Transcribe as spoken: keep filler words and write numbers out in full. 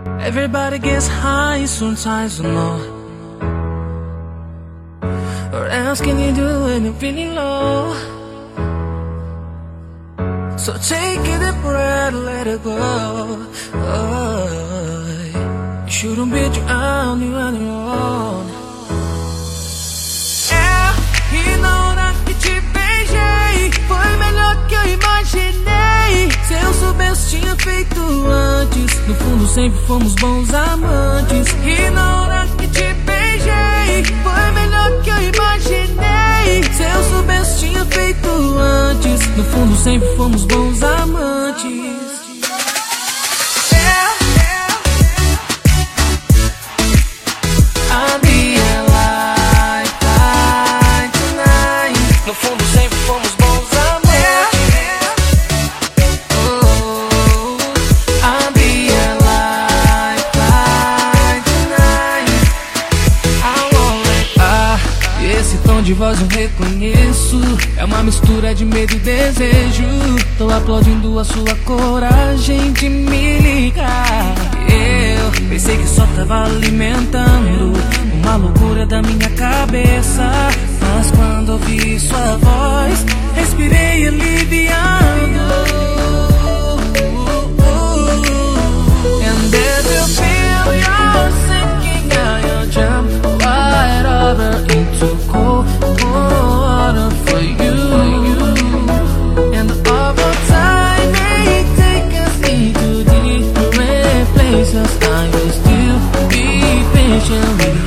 Everybody gets high sometimes, or not. What else can you do when you're feeling low? So take a deep breath, let it go. Oh, you shouldn't be drowned, you're on your own. É, e na hora que te beijei, foi melhor que eu imaginei. Se eu soubesse, tinha feito antes. No fundo sempre fomos bons amantes. E na hora que te beijei, foi melhor que eu imaginei. Se eu soubesse, tinha feito antes. No fundo sempre fomos bons amantes. De voz eu reconheço, é uma mistura de medo e desejo. Tô aplaudindo a sua coragem de me ligar. Eu pensei que só tava alimentando uma loucura da minha cabeça, mas quando ouvi sua voz, respirei aliviado. And if you feel you're sinking, I'll jump right over into cold water for you. And over time may take us into different places. I will still be patient with you.